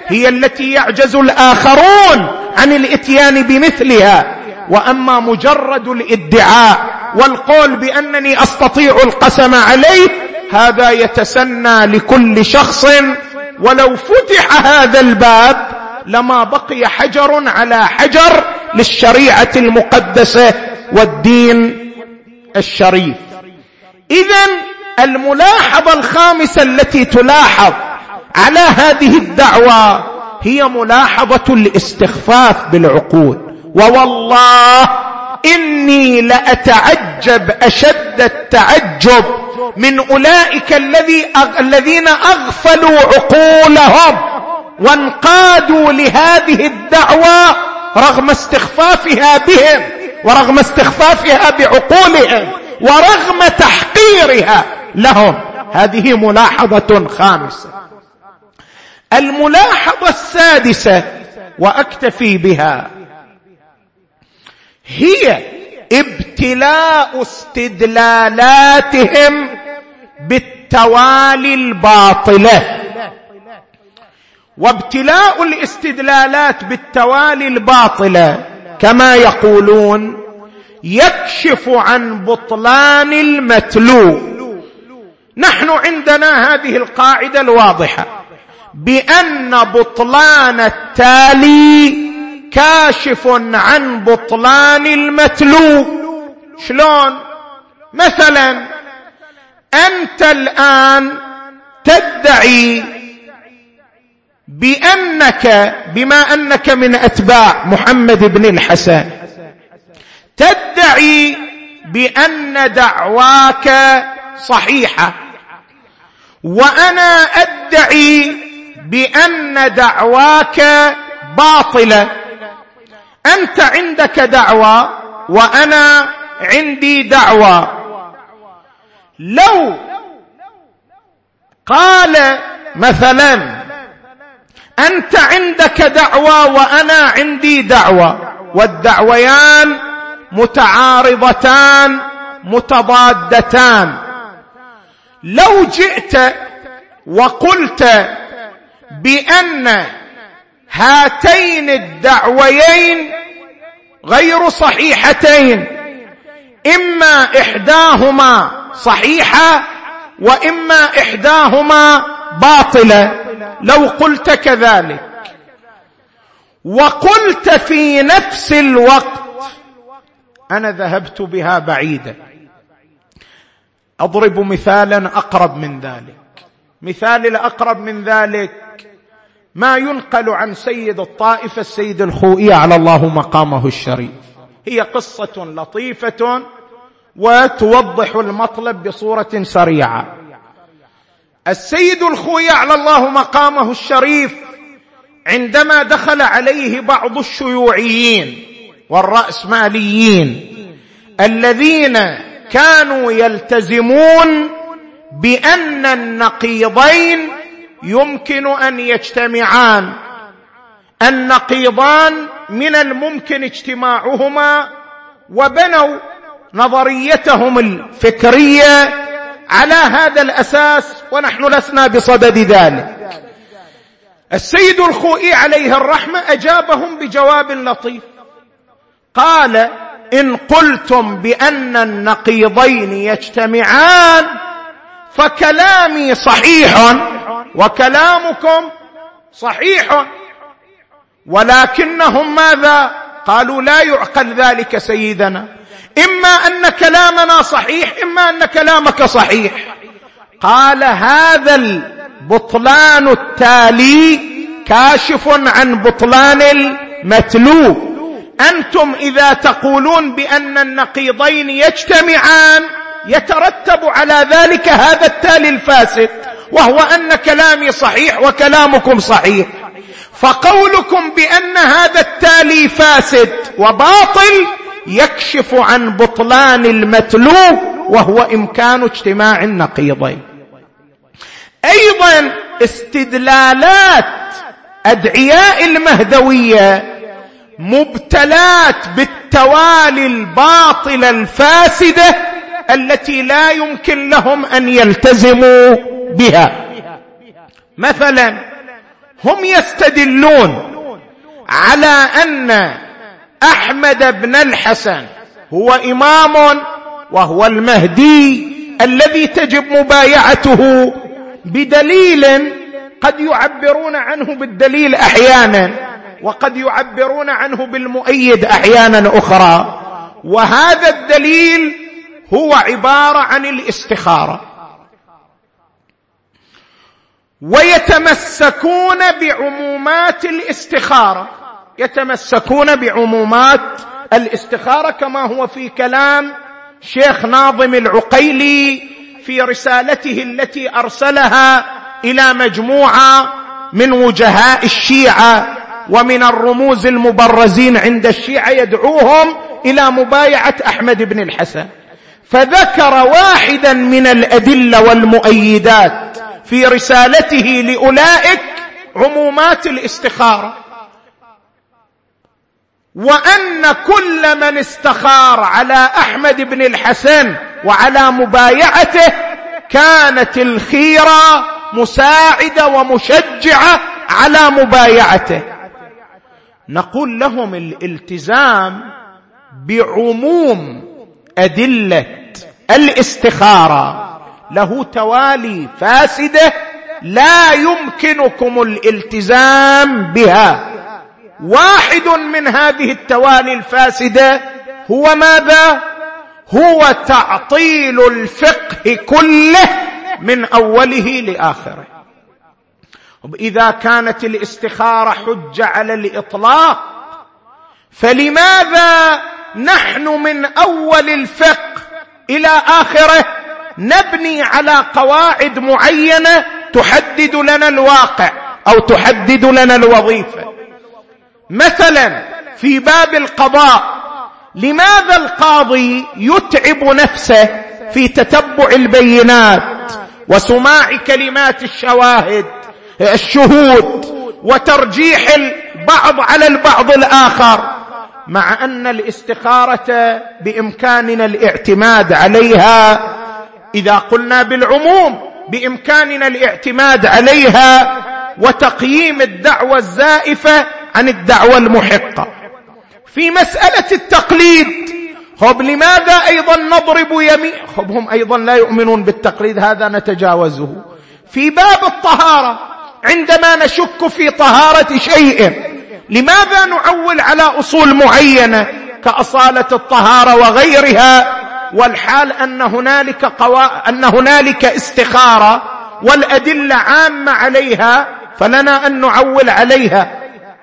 هي التي يعجز الآخرون عن الاتيان بمثلها. وأما مجرد الادعاء والقول بأنني أستطيع القسم عليه، هذا يتسنى لكل شخص، ولو فتح هذا الباب لما بقي حجر على حجر للشريعة المقدسة والدين الشريف. إذن الملاحظة الخامسة التي تلاحظ على هذه الدعوة هي ملاحظة الاستخفاف بالعقول. ووالله إني لأتعجب أشد التعجب من أولئك الذي أغ... الذين أغفلوا عقولهم وانقادوا لهذه الدعوة رغم استخفافها بهم، ورغم استخفافها بعقولهم، ورغم تحقيرها لهم. هذه ملاحظة خامسة. الملاحظة السادسة وأكتفي بها هي ابتلاء استدلالاتهم بالتوالي الباطلة. وابتلاء الاستدلالات بالتوالي الباطلة كما يقولون يكشف عن بطلان المتلو. نحن عندنا هذه القاعدة الواضحة بأن بطلان التالي كاشف عن بطلان المتلو. شلون؟ مثلا أنت الآن تدعي بأنك بما أنك من أتباع محمد بن الحسن تدعي بأن دعواك صحيحة، وأنا أدعي بأن دعواك باطلة. أنت عندك دعوة وأنا عندي دعوة. لو قال مثلا أنت عندك دعوة وأنا عندي دعوة والدعويان متعارضتان متضادتان، لو جئت وقلت بأن هاتين الدعويين غير صحيحتين، إما إحداهما صحيحة وإما إحداهما باطلة، لو قلت كذلك وقلت في نفس الوقت أنا ذهبت بها بعيدا، أضرب مثالا أقرب من ذلك. مثال الأقرب من ذلك ما ينقل عن سيد الطائفة السيد الخوئي على الله مقامه الشريف. هي قصة لطيفة وتوضح المطلب بصورة سريعة. السيد الخوئي على الله مقامه الشريف عندما دخل عليه بعض الشيوعيين والرأسماليين الذين كانوا يلتزمون بأن النقيضين يمكن أن يجتمعان، النقيضان من الممكن اجتماعهما، وبنوا نظريتهم الفكرية على هذا الأساس، ونحن لسنا بصدد ذلك. السيد الخوئي عليه الرحمة أجابهم بجواب لطيف، قال: إن قلتم بأن النقيضين يجتمعان فكلامي صحيح وكلامكم صحيح، ولكنهم ماذا؟ قالوا: لا يعقل ذلك سيدنا، إما أن كلامنا صحيح إما أن كلامك صحيح. قال: هذا البطلان التالي كاشف عن بطلان المتلو. أنتم إذا تقولون بأن النقيضين يجتمعان يترتب على ذلك هذا التالي الفاسد، وهو أن كلامي صحيح وكلامكم صحيح، فقولكم بأن هذا التالي فاسد وباطل يكشف عن بطلان المتلو، وهو إمكان اجتماع النقيضين. أيضا استدلالات أدعياء المهدوية مبتلات بالتوالي الباطل الفاسدة التي لا يمكن لهم أن يلتزموا بها. مثلا هم يستدلون على أن أحمد بن الحسن هو إمام وهو المهدي الذي تجب مبايعته بدليل قد يعبرون عنه بالدليل أحيانا وقد يعبرون عنه بالمؤيد أحيانا أخرى، وهذا الدليل هو عبارة عن الاستخارة. ويتمسكون بعمومات الاستخارة، يتمسكون بعمومات الاستخارة كما هو في كلام شيخ ناظم العقيلي في رسالته التي أرسلها إلى مجموعة من وجهاء الشيعة ومن الرموز المبرزين عند الشيعة يدعوهم إلى مبايعة أحمد بن الحسن، فذكر واحدا من الأدلة والمؤيدات في رسالته لأولئك عمومات الاستخارة، وأن كل من استخار على أحمد بن الحسن وعلى مبايعته كانت الخيرة مساعدة ومشجعة على مبايعته. نقول لهم الالتزام بعموم أدلة الاستخارة له توالي فاسدة لا يمكنكم الالتزام بها. واحد من هذه التوالي الفاسدة هو ماذا؟ هو تعطيل الفقه كله من أوله لآخره. إذا كانت الاستخارة حجة على الإطلاق، فلماذا نحن من أول الفقه إلى آخره نبني على قواعد معينة تحدد لنا الواقع أو تحدد لنا الوظيفة؟ مثلا في باب القضاء، لماذا القاضي يتعب نفسه في تتبع البينات وسماع كلمات الشواهد الشهود وترجيح البعض على البعض الآخر، مع أن الاستخارة بإمكاننا الاعتماد عليها؟ إذا قلنا بالعموم بإمكاننا الاعتماد عليها وتقييم الدعوة الزائفة عن الدعوة المحقة. في مسألة التقليد، خب لماذا أيضا نضرب يمين؟ خب هم أيضا لا يؤمنون بالتقليد، هذا نتجاوزه. في باب الطهارة، عندما نشك في طهارة شيء لماذا نعول على أصول معينة كأصالة الطهارة وغيرها، والحال أن هنالك, قوا... أن هنالك استخارة والأدلة عامة عليها، فلنا أن نعول عليها.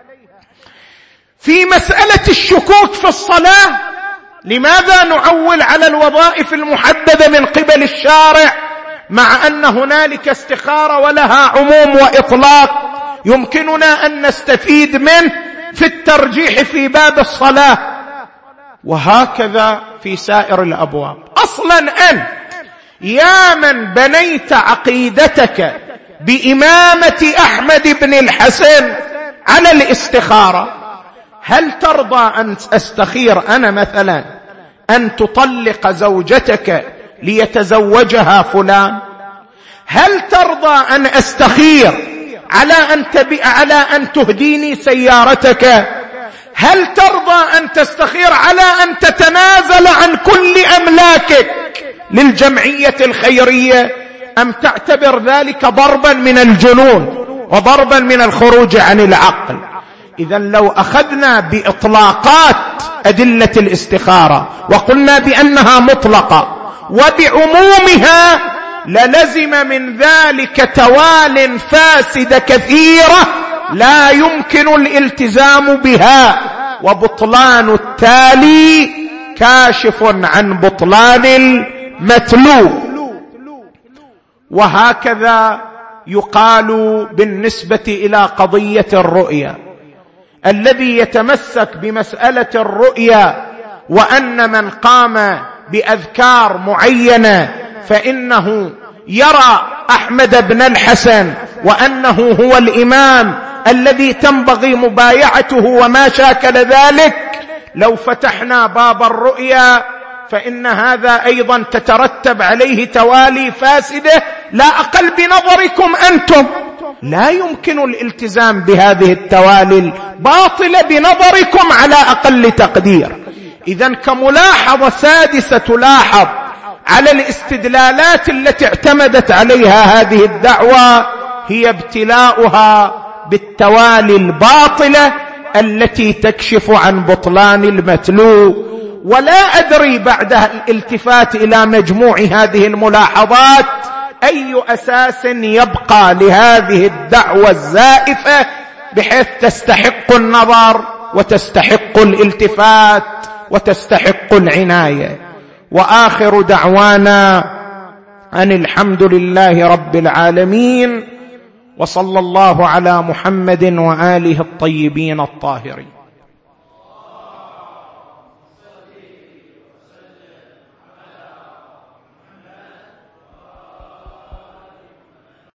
في مسألة الشكوك في الصلاة، لماذا نعول على الوظائف المحددة من قبل الشارع مع أن هنالك استخارة ولها عموم وإطلاق يمكننا أن نستفيد منه في الترجيح في باب الصلاة؟ وهكذا في سائر الأبواب. أصلا أنت يا من بنيت عقيدتك بإمامة أحمد بن الحسن على الاستخارة، هل ترضى أن أستخير أنا مثلا أن تطلق زوجتك ليتزوجها فلان؟ هل ترضى أن أستخير على أن تبيع على أن تهديني سيارتك؟ هل ترضى أن تستخير على أن تتنازل عن كل أملاكك للجمعية الخيرية، أم تعتبر ذلك ضربا من الجنون وضربا من الخروج عن العقل؟ إذا لو أخذنا بإطلاقات أدلة الاستخارة وقلنا بأنها مطلقة وبعمومها، للزم من ذلك توال فاسدة كثيرة لا يمكن الالتزام بها، وبطلان التالي كاشف عن بطلان المتلو. وهكذا يقال بالنسبة إلى قضية الرؤيا. الذي يتمسك بمسألة الرؤيا وأن من قام بأذكار معينة فإنه يرى أحمد بن الحسن وأنه هو الإمام الذي تنبغي مبايعته وما شاكل ذلك، لو فتحنا باب الرؤيا فإن هذا أيضا تترتب عليه توالي فاسدة لا أقل بنظركم أنتم. لا يمكن الالتزام بهذه التوالي الباطلة بنظركم على أقل تقدير. إذن كملاحظة سادسة تلاحظ على الاستدلالات التي اعتمدت عليها هذه الدعوة هي ابتلاؤها بالتوالي الباطلة التي تكشف عن بطلان المتلو. ولا أدري بعد الالتفات إلى مجموع هذه الملاحظات أي أساس يبقى لهذه الدعوة الزائفة بحيث تستحق النظر وتستحق الالتفات وتستحق العناية. وآخر دعوانا أن الحمد لله رب العالمين، وصلى الله على محمد وآله الطيبين الطاهرين.